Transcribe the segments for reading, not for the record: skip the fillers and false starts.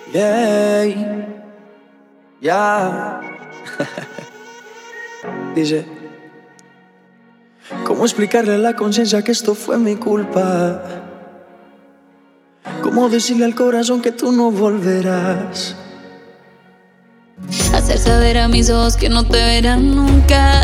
Yeah, ya. Dice, ¿cómo explicarle a la conciencia que esto fue mi culpa? ¿Cómo decirle al corazón que tú no volverás? Hacer saber a mis ojos que no te verán nunca.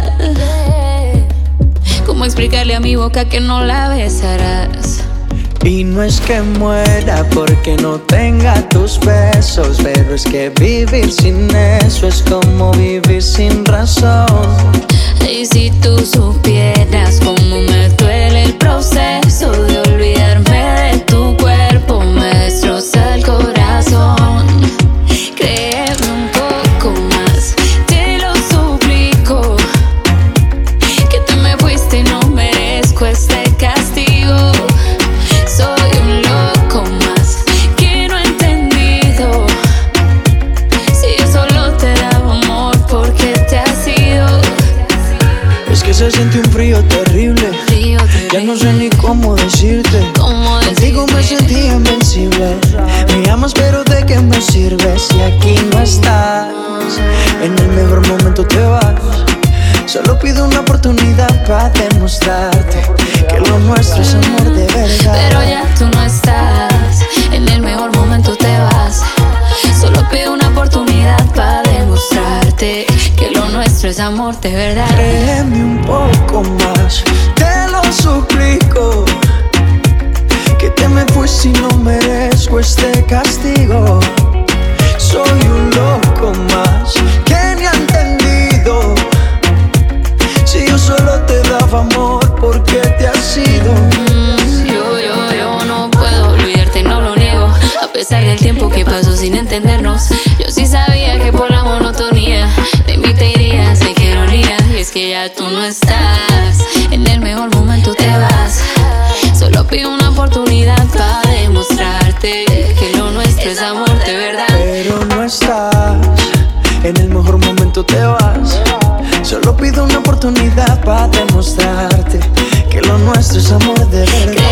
¿Cómo explicarle a mi boca que no la besarás? Y no es que muera porque no tenga tus besos, pero es que vivir sin eso es como vivir sin razón. Y si tú supieras cómo me duele el proceso de olvidarme de tu cuerpo, me destroza el corazón. Créeme un poco más, te lo suplico, que te me fuiste y no merezco este castigo. Soy un loco más que no he entendido. Si yo solo te daba amor, ¿por qué te has ido? Es que se siente un frío terrible. Ya no sé ni cómo decirte. Contigo me sentí invencible. Me amas pero ¿de qué me sirve si aquí no estás? En el mejor momento te vas. Solo pido una oportunidad para demostrarte que lo nuestro es amor de verdad. Pero ya tú no estás, en el mejor momento te vas. Solo pido una oportunidad para demostrarte que lo nuestro es amor de verdad. Créeme un poco más, te lo suplico, que te me fuiste y no merezco este castigo. Soy un loco más que ni ha entendido. Si yo solo te daba amor, ¿por qué te has ido? Yo no puedo olvidarte, no lo niego. A pesar del tiempo que pasó sin entendernos, yo sí sabía que por la monotonía de mí te irías, sé que ironía. Y es que ya tú no estás, en el mejor momento te vas. Solo pido una oportunidad para demostrarte que lo nuestro es amor de verdad. Pero no estás, en el mejor momento te vas. Solo pido una oportunidad para demostrarte que lo nuestro es amor de verdad.